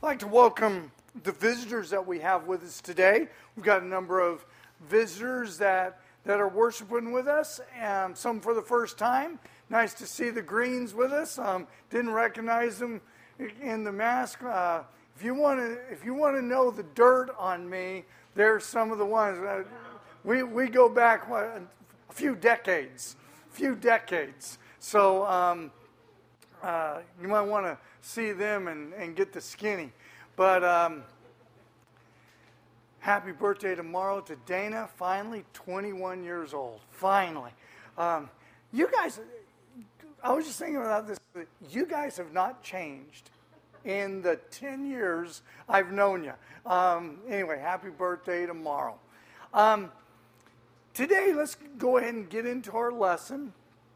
I'd like to welcome the visitors that we have with us today. We've got a number of visitors that are worshiping with us, and some for the first time. Nice to see the Greens with us. Didn't recognize them in the mask. If you want to know the dirt on me, there's some of the ones. We go back a few decades. So you might want to see them and get the skinny. But happy birthday tomorrow to Dana, finally 21 years old. Finally. You guys, I was just thinking about this. You guys have not changed in the 10 years I've known you. Anyway, happy birthday tomorrow. Today, let's go ahead and get into our lesson.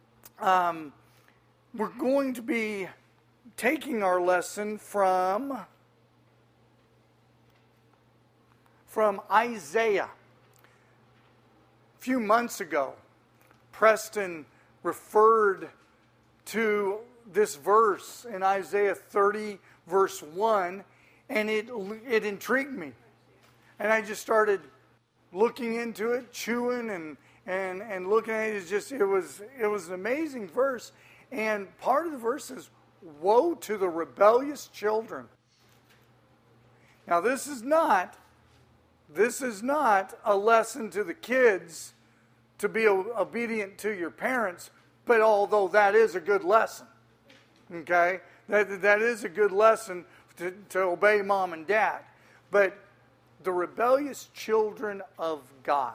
We're going to be taking our lesson from Isaiah. A few months ago, Preston referred to this verse in Isaiah 30, verse 1, and it intrigued me. And I just started looking into it, chewing and looking at it. It was an amazing verse. And part of the verse is, woe to the rebellious children. Now this is not a lesson to the kids to be obedient to your parents, but although that is a good lesson, okay? That is a good lesson to obey mom and dad. But the rebellious children of God.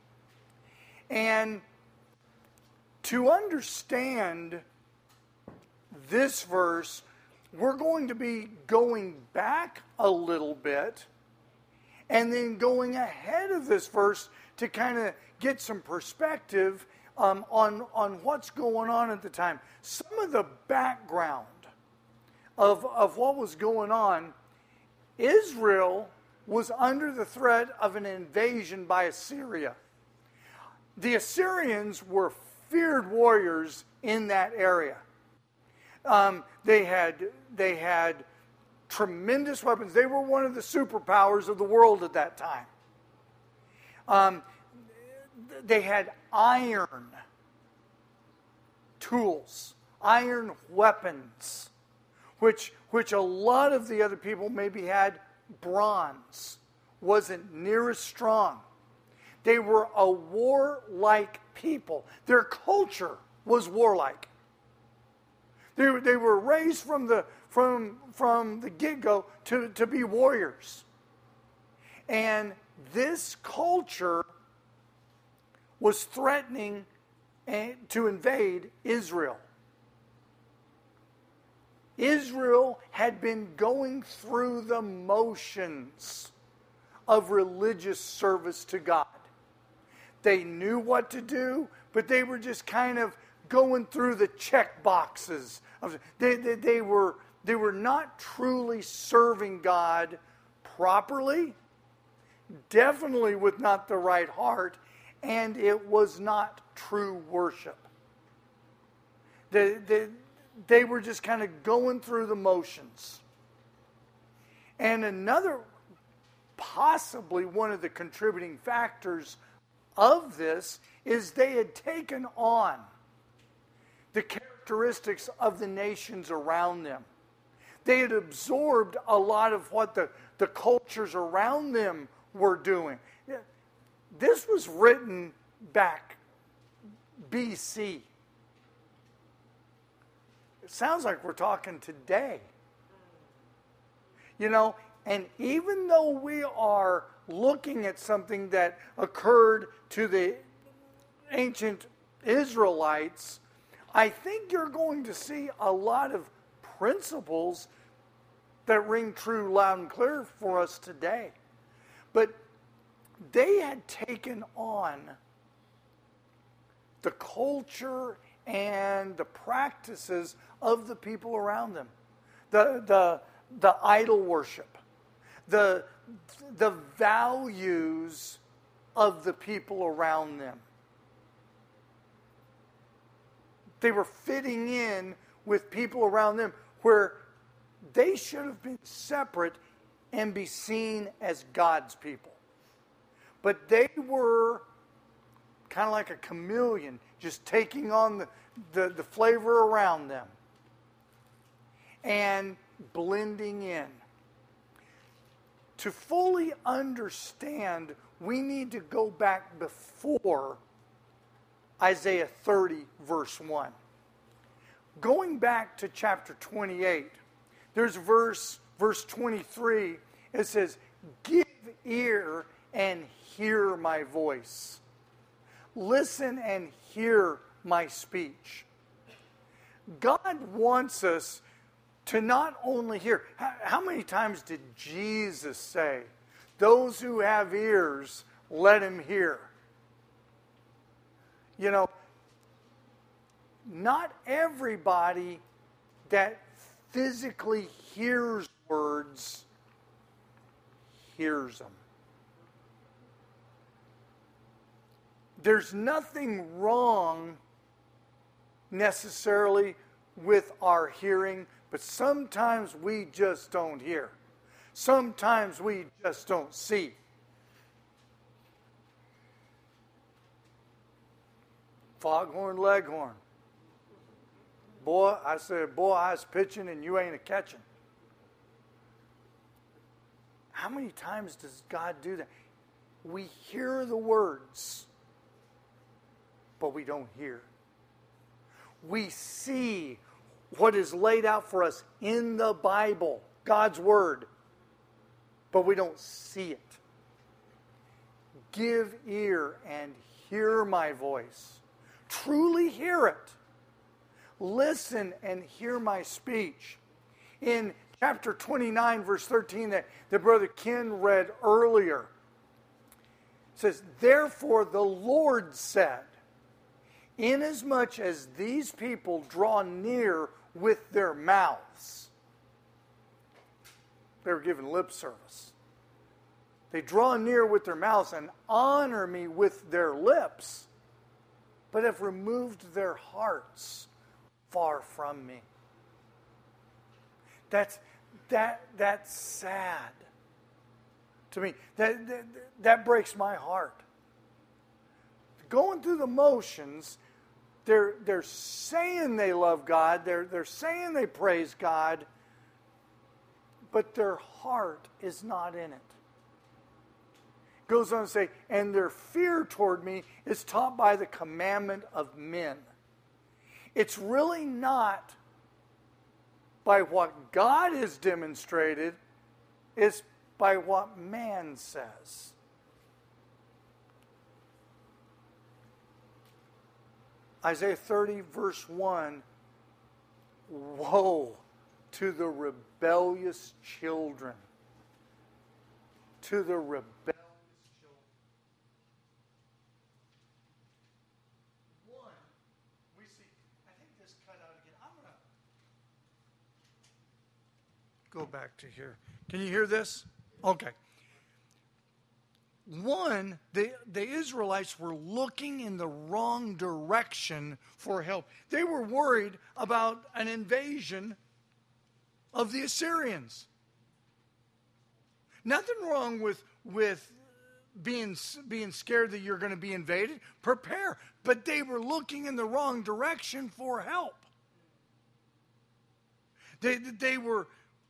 And to understand this verse, we're going to be going back a little bit and then going ahead of this verse to kind of get some perspective on what's going on at the time. Some of the background of what was going on, Israel was under the threat of an invasion by Assyria. The Assyrians were feared warriors in that area. They had tremendous weapons. They were one of the superpowers of the world at that time. They had iron tools, iron weapons, which a lot of the other people maybe had bronze. Wasn't near as strong. They were a warlike people. Their culture was warlike. They were raised from the get-go to be warriors. And this culture was threatening to invade Israel. Israel had been going through the motions of religious service to God. They knew what to do, but they were just kind of going through the check boxes. They were not truly serving God properly, definitely with not the right heart, and it was not true worship. They were just kind of going through the motions. And possibly one of the contributing factors of this is they had taken on the characteristics of the nations around them. They had absorbed a lot of what the cultures around them were doing. This was written back BC. It sounds like we're talking today. And even though we are looking at something that occurred to the ancient Israelites, I think you're going to see a lot of principles that ring true loud and clear for us today. But they had taken on the culture and the practices of the people around them. The idol worship, the values of the people around them. They were fitting in with people around them where they should have been separate and be seen as God's people. But they were kind of like a chameleon, just taking on the flavor around them and blending in. To fully understand, we need to go back before Isaiah 30, verse 1. Going back to chapter 28, there's verse 23. It says, "Give ear and hear my voice. Listen and hear my speech." God wants us to not only hear. How many times did Jesus say, "Those who have ears, let him hear"? You know, not everybody that physically hears words hears them. There's nothing wrong necessarily with our hearing, but sometimes we just don't hear. Sometimes we just don't see. Foghorn Leghorn. Boy, I said, boy, I was pitching and you ain't a catching. How many times does God do that? We hear the words, but we don't hear. We see what is laid out for us in the Bible, God's Word, but we don't see it. Give ear and hear my voice. Truly hear it. Listen and hear my speech. In chapter 29, verse 13, that Brother Ken read earlier, it says, "Therefore the Lord said, inasmuch as these people draw near with their mouths," they were given lip service. "They draw near with their mouths and honor me with their lips, but have removed their hearts far from me." That's sad to me. That breaks my heart. Going through the motions, they're saying they love God, they're saying they praise God, but their heart is not in it. Goes on to say, "And their fear toward me is taught by the commandment of men." It's really not by what God has demonstrated, it's by what man says. Isaiah 30, verse 1, "Woe to the rebellious children." To the rebellious children. One, we see, I think this cut out again. I'm going to go back to here. Can you hear this? Okay. One, the Israelites were looking in the wrong direction for help. They were worried about an invasion of the Assyrians. Nothing wrong with being scared that you're going to be invaded. Prepare. But they were looking in the wrong direction for help. They were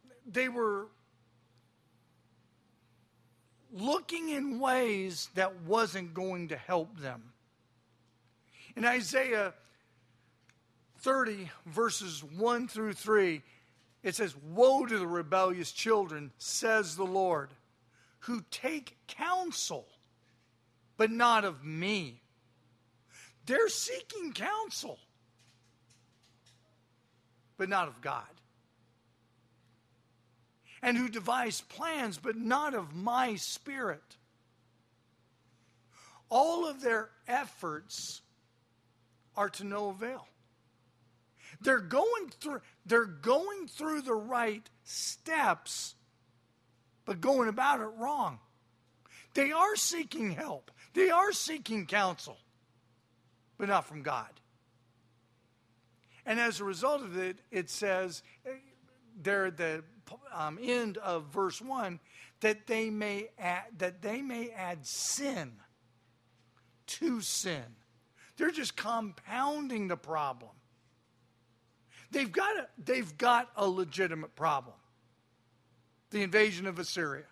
looking in ways that wasn't going to help them. In Isaiah 30, verses 1 through 3, it says, "Woe to the rebellious children, says the Lord, who take counsel, but not of me." They're seeking counsel, but not of God. "And who devise plans, but not of my spirit." All of their efforts are to no avail. They're going through the right steps, but going about it wrong. They are seeking help. They are seeking counsel, but not from God. And as a result of it, it says, there at the end of verse 1, that they may add sin to sin. They're just compounding the problem. They've got a legitimate problem, the invasion of Assyria.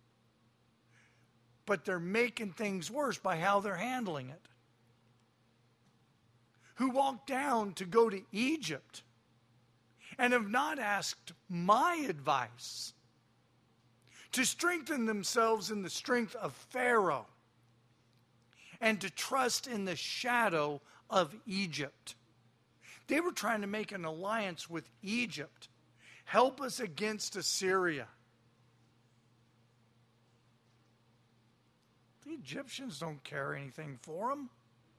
But they're making things worse by how they're handling it. Who walked down to go to Egypt and have not asked my advice to strengthen themselves in the strength of Pharaoh and to trust in the shadow of Egypt. They were trying to make an alliance with Egypt. Help us against Assyria. The Egyptians don't care anything for them.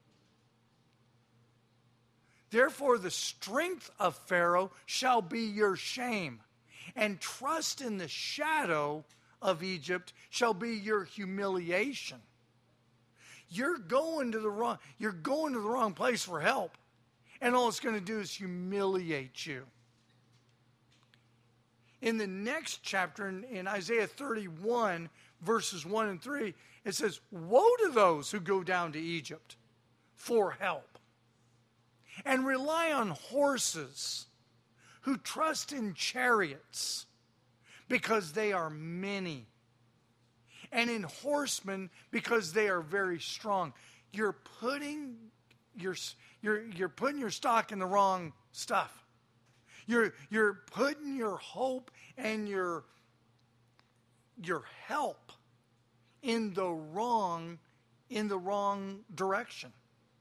Therefore, the strength of Pharaoh shall be your shame, and trust in the shadow of Egypt shall be your humiliation. You're going to the wrong place for help, and all it's going to do is humiliate you. In the next chapter, in Isaiah 31, verses 1 and 3, it says, "Woe to those who go down to Egypt for help, and rely on horses, who trust in chariots, because they are many, and in horsemen, because they are very strong." You're putting your stock in the wrong stuff. You're putting your hope and your help in the wrong direction.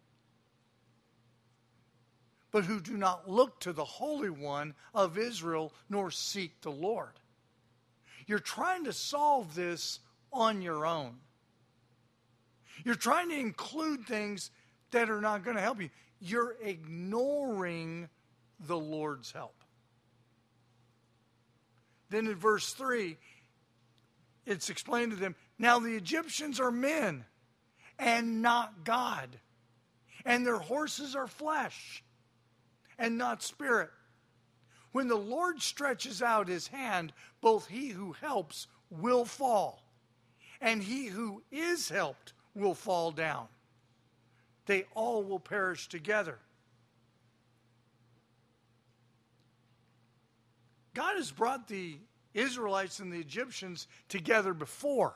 But who do not look to the Holy One of Israel, nor seek the Lord. You're trying to solve this on your own. You're trying to include things that are not going to help you. You're ignoring the Lord's help. Then in verse 3, it's explained to them, "Now the Egyptians are men, and not God, and their horses are flesh, and not spirit. When the Lord stretches out his hand, both he who helps will fall, and he who is helped will fall down. They all will perish together." God has brought the Israelites and the Egyptians together before,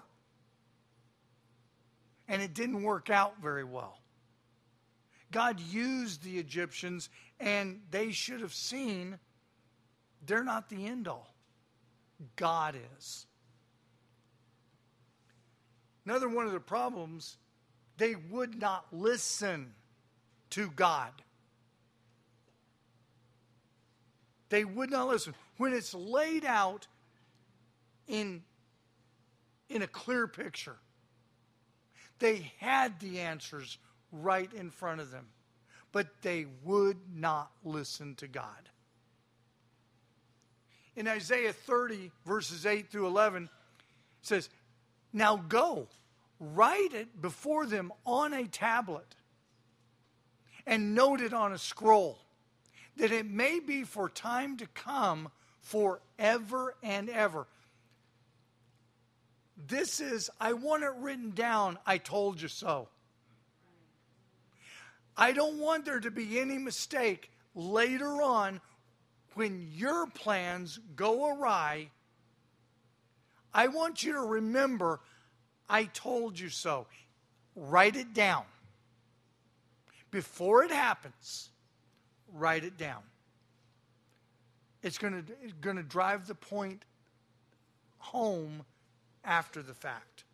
and it didn't work out very well. God used the Egyptians, and they should have seen they're not the end all. God is. Another one of the problems, they would not listen to God. They would not listen. When it's laid out in a clear picture, they had the answers right in front of them, but they would not listen to God. In Isaiah 30, verses 8 through 11, it says, "Now go, write it before them on a tablet, and note it on a scroll, that it may be for time to come, forever and ever." This is, I want it written down, I told you so. I don't want there to be any mistake later on when your plans go awry. I want you to remember, I told you so. Write it down. Before it happens, write it down. It's going to drive the point home after the fact.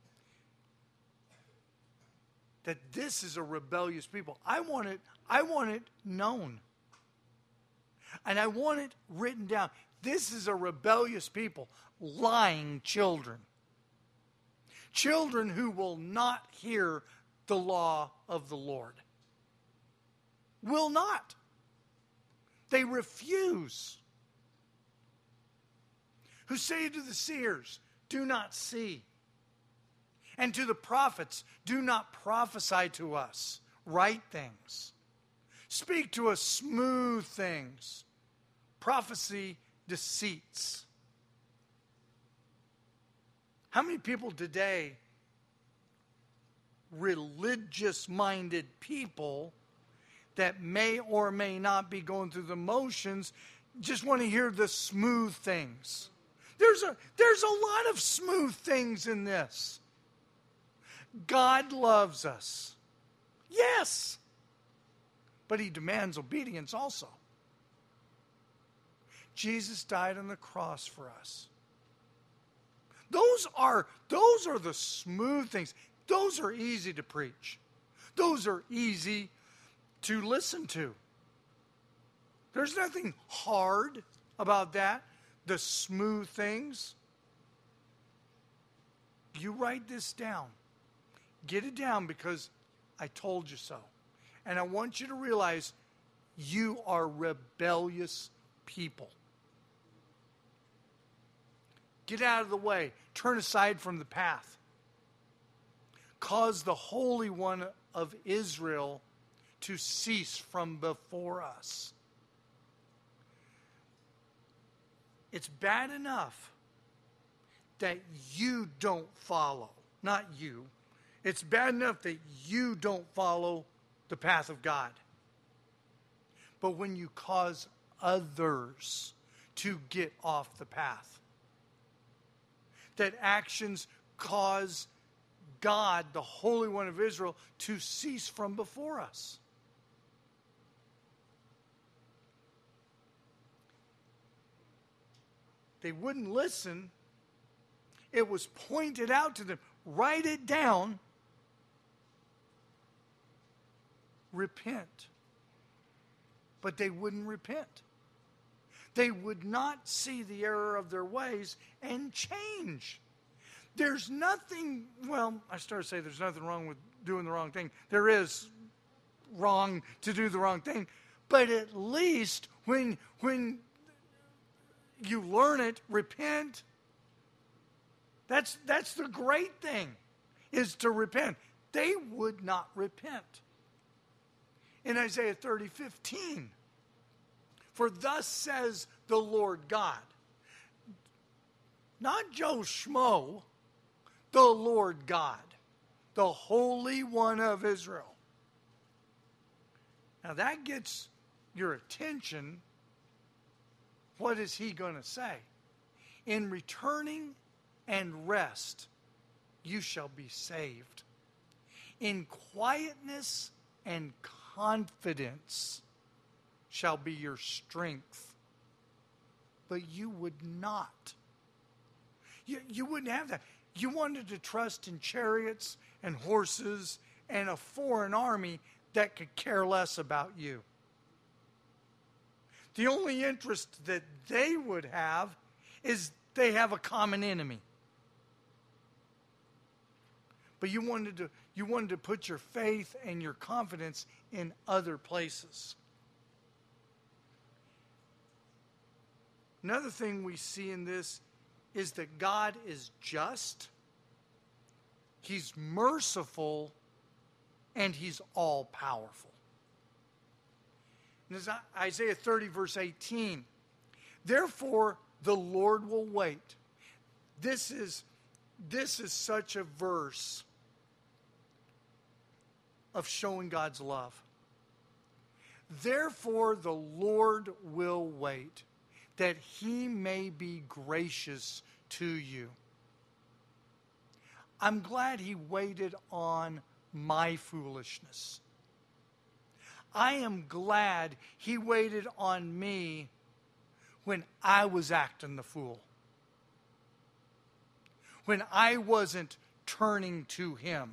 That this is a rebellious people. I want it known. And I want it written down. This is a rebellious people, lying children. Children who will not hear the law of the Lord. Will not. They refuse. Who say to the seers, "Do not see." And to the prophets, "Do not prophesy to us right things. Speak to us smooth things." Prophecy deceits. How many people today, religious-minded people that may or may not be going through the motions, just want to hear the smooth things? There's a lot of smooth things in this. God loves us. Yes. But He demands obedience also. Jesus died on the cross for us. Those are the smooth things. Those are easy to preach. Those are easy to listen to. There's nothing hard about that. The smooth things. You write this down. Get it down, because I told you so. And I want you to realize you are rebellious people. Get out of the way. Turn aside from the path. Cause the Holy One of Israel to cease from before us. It's bad enough that you don't follow. Not you. It's bad enough that you don't follow the path of God. But when you cause others to get off the path, that actions cause God, the Holy One of Israel, to cease from before us. They wouldn't listen. It was pointed out to them. Write it down. Repent. But they wouldn't repent. They would not see the error of their ways and change. There's nothing, well, I started to say there's nothing wrong with doing the wrong thing. There is wrong to do the wrong thing. But at least when you learn it, repent. That's the great thing, is to repent. They would not repent. In Isaiah 30:15, for thus says the Lord God, not Joe Schmo, the Lord God, the Holy One of Israel. Now that gets your attention. What is He going to say? In returning and rest, you shall be saved. In quietness and confidence shall be your strength. But you would not. You wouldn't have that. You wanted to trust in chariots and horses and a foreign army that could care less about you. The only interest that they would have is they have a common enemy. But you wanted to put your faith and your confidence in other places. Another thing we see in this is that God is just, He's merciful, and He's all-powerful. And Isaiah 30, verse 18, therefore the Lord will wait. This is such a verse of showing God's love. Therefore the Lord will wait, that He may be gracious to you. I'm glad He waited on my foolishness. I am glad He waited on me when I was acting the fool. When I wasn't turning to Him.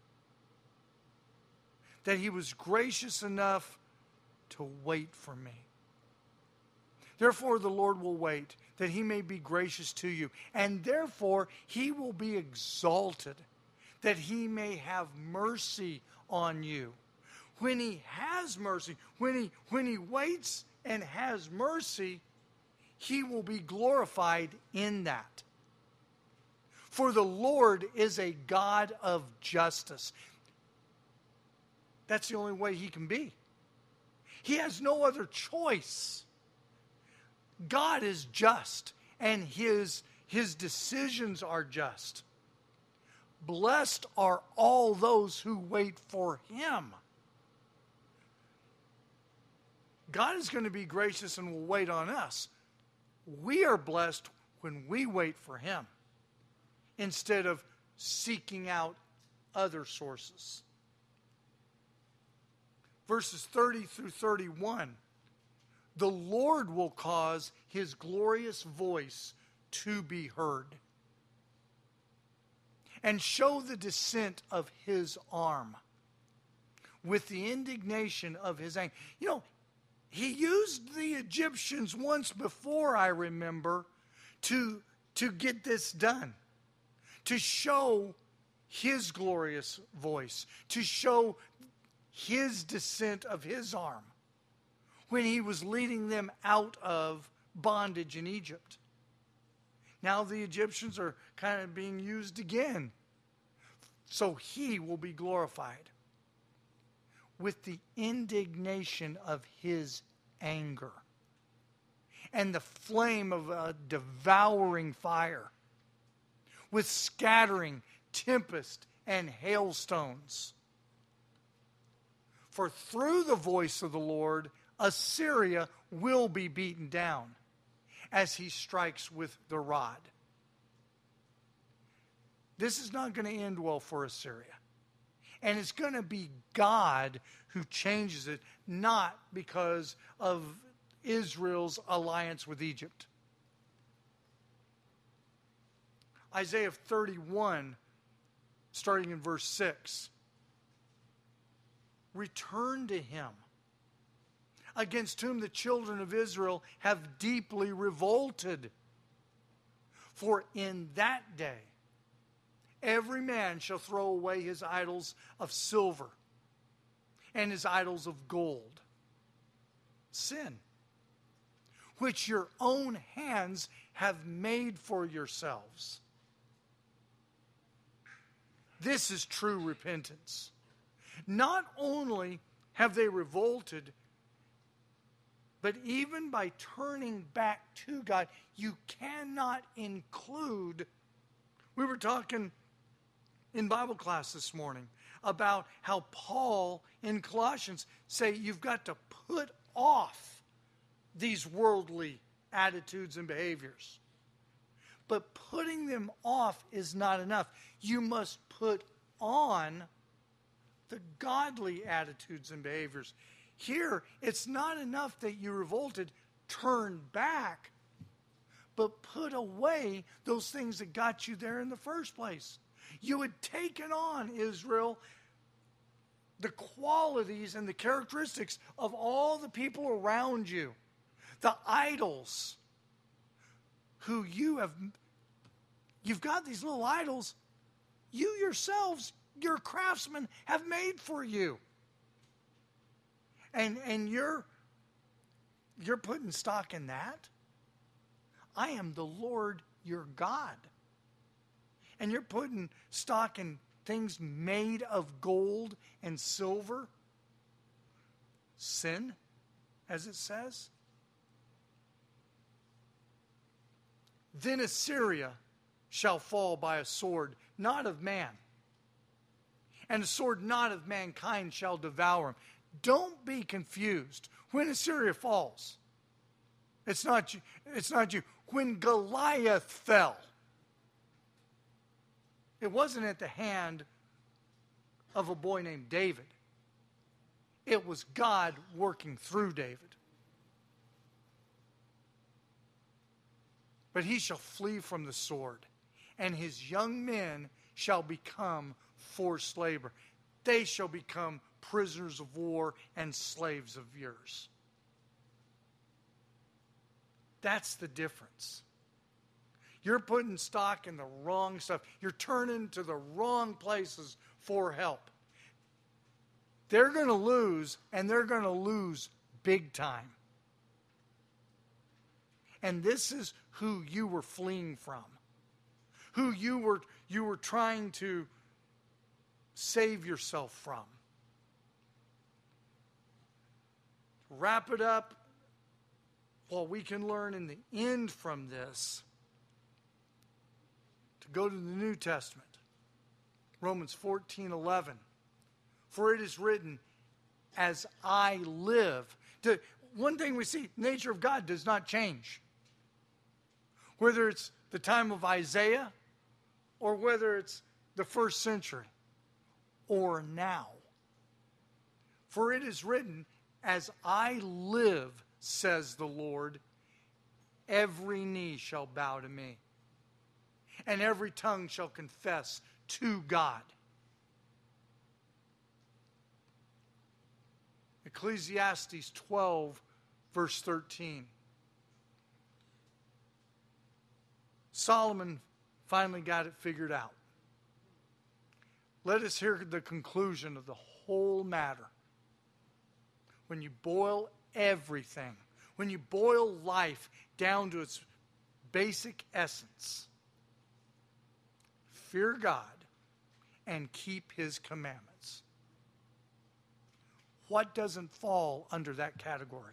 That He was gracious enough to wait for me. Therefore the Lord will wait, that He may be gracious to you. And therefore He will be exalted, that He may have mercy on you. When He has mercy, when he waits and has mercy, He will be glorified in that. For the Lord is a God of justice. That's the only way He can be. He has no other choice. God is just, and His decisions are just. Blessed are all those who wait for Him. God is going to be gracious and will wait on us. We are blessed when we wait for Him instead of seeking out other sources. Verses 30 through 31. The Lord will cause His glorious voice to be heard and show the descent of His arm with the indignation of His anger. You know, He used the Egyptians once before, I remember, to get this done, to show His glorious voice, to show His descent of His arm when He was leading them out of bondage in Egypt. Now the Egyptians are kind of being used again. So He will be glorified with the indignation of His anger and the flame of a devouring fire, with scattering, tempest, and hailstones. For through the voice of the Lord, Assyria will be beaten down as He strikes with the rod. This is not going to end well for Assyria. And it's going to be God who changes it, not because of Israel's alliance with Egypt. Isaiah 31, starting in verse 6. Return to Him, against whom the children of Israel have deeply revolted. For in that day every man shall throw away his idols of silver and his idols of gold, sin, which your own hands have made for yourselves. This is true repentance. Not only have they revolted, but even by turning back to God, you cannot include. We were talking in Bible class this morning about how Paul in Colossians say you've got to put off these worldly attitudes and behaviors. But putting them off is not enough. You must put on the godly attitudes and behaviors. Here, it's not enough that you revolted, turn back, but put away those things that got you there in the first place. You had taken on, Israel, the qualities and the characteristics of all the people around you, the idols who you've got these little idols you yourselves, your craftsmen, have made for you. And you're putting stock in that? I am the Lord your God. And you're putting stock in things made of gold and silver? Sin, as it says. Then Assyria shall fall by a sword, not of man, and a sword not of mankind shall devour him. Don't be confused. When Assyria falls, it's not you. When Goliath fell, it wasn't at the hand of a boy named David. It was God working through David. But he shall flee from the sword, and his young men shall become forced labor. They shall become prisoners of war and slaves of yours. That's the difference. You're putting stock in the wrong stuff. You're turning to the wrong places for help. They're going to lose, and they're going to lose big time. And this is who you were fleeing from, who you were trying to save yourself from. Wrap it up what we can learn in the end from this, to go to the New Testament. Romans 14:11. For it is written, as I live. One thing we see, the nature of God does not change. Whether it's the time of Isaiah, or whether it's the first century, or now. For it is written, as I live, says the Lord, every knee shall bow to me, and every tongue shall confess to God. Ecclesiastes 12, verse 13. Solomon finally got it figured out. Let us hear the conclusion of the whole matter. When you boil everything, when you boil life down to its basic essence, fear God and keep His commandments. What doesn't fall under that category?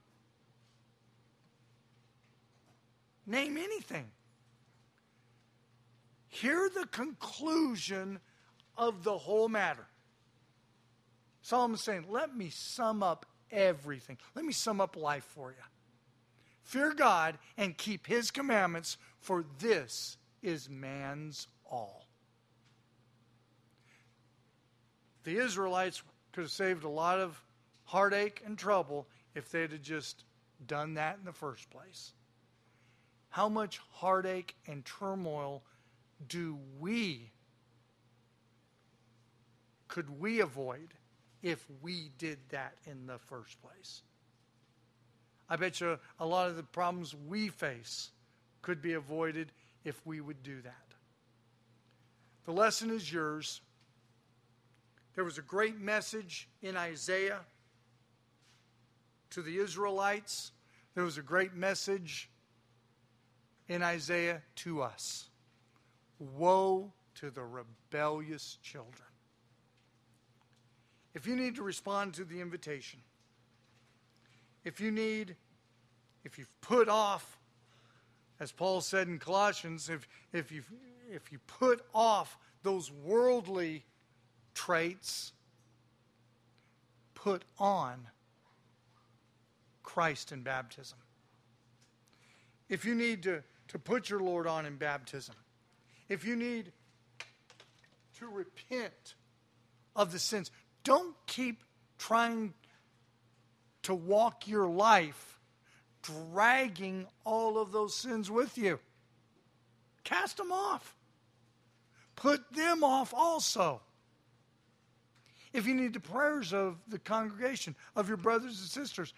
Name anything. Hear the conclusion of the whole matter. Solomon's saying, let me sum up everything. Let me sum up life for you. Fear God and keep His commandments, for this is man's all. The Israelites could have saved a lot of heartache and trouble if they'd have just done that in the first place. How much heartache and turmoil could we avoid if we did that in the first place? I bet you a lot of the problems we face could be avoided if we would do that. The lesson is yours. There was a great message in Isaiah to the Israelites. There was a great message in Isaiah to us. Woe to the rebellious children. If you need to respond to the invitation, if you've put off, as Paul said in Colossians, if you put off those worldly traits, put on Christ in baptism. If you need to put your Lord on in baptism, if you need to repent of the sins, don't keep trying to walk your life dragging all of those sins with you. Cast them off. Put them off also. If you need the prayers of the congregation, of your brothers and sisters,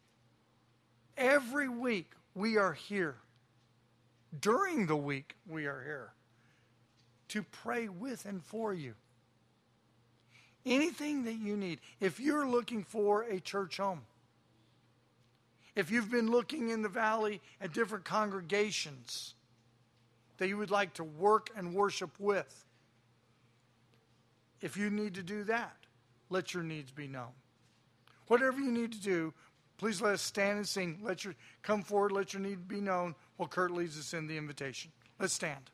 every week we are here. During the week we are here to pray with and for you. Anything that you need. If you're looking for a church home, if you've been looking in the valley at different congregations that you would like to work and worship with, if you need to do that, let your needs be known. Whatever you need to do, please let us stand and sing. Come forward, let your need be known while Kurt leads us in the invitation. Let's stand.